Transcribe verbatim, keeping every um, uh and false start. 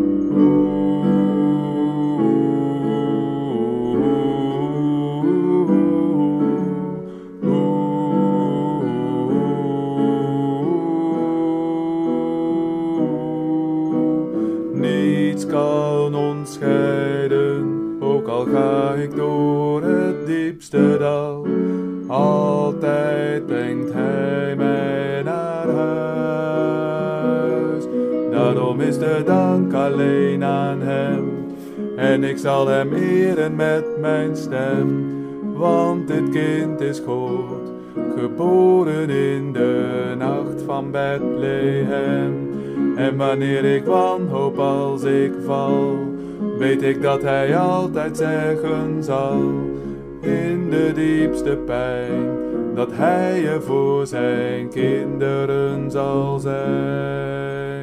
Niets kan ons scheiden, ook al ga ik door het diepste dal. Altijd brengt hij mij naar huis. Daarom is de dank alleen aan hem. En ik zal hem eren met mijn stem. Want dit kind is God, geboren in de nacht van Bethlehem. En wanneer ik wanhoop als ik val, weet ik dat hij altijd zeggen zal, in de diepste pijn, dat hij er voor zijn kinderen zal zijn.